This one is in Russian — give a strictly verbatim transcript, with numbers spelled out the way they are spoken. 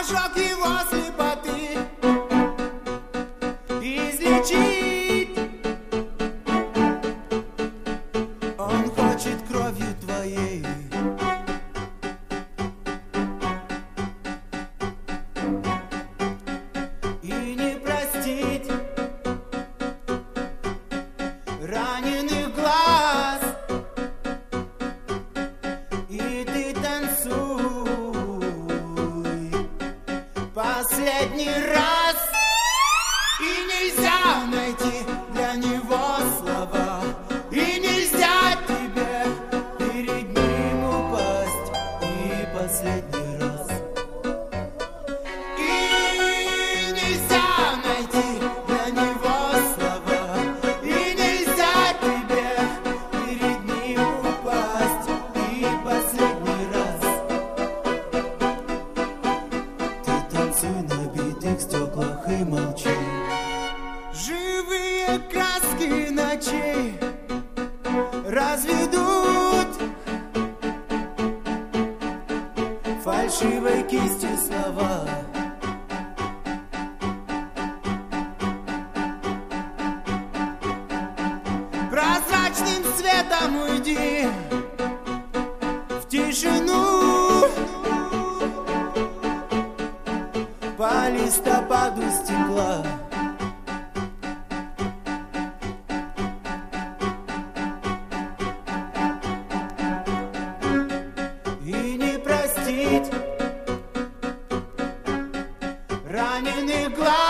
ожог его слепоты излечить. Он хочет кровью твоей и не простить раненых глаз. И ты танцуй последний раз. И нельзя найти для него слова, и нельзя тебе перед ним упасть и последний раз. И нельзя найти для него слова, и нельзя тебе перед ним упасть и последний раз. Ты танцуй на битых стеклах и молчи. Живые краски ночей разведут фальшивой кистью слова. Прозрачным светом уйди в тишину по листопаду стекла. И не простить раненых глаз.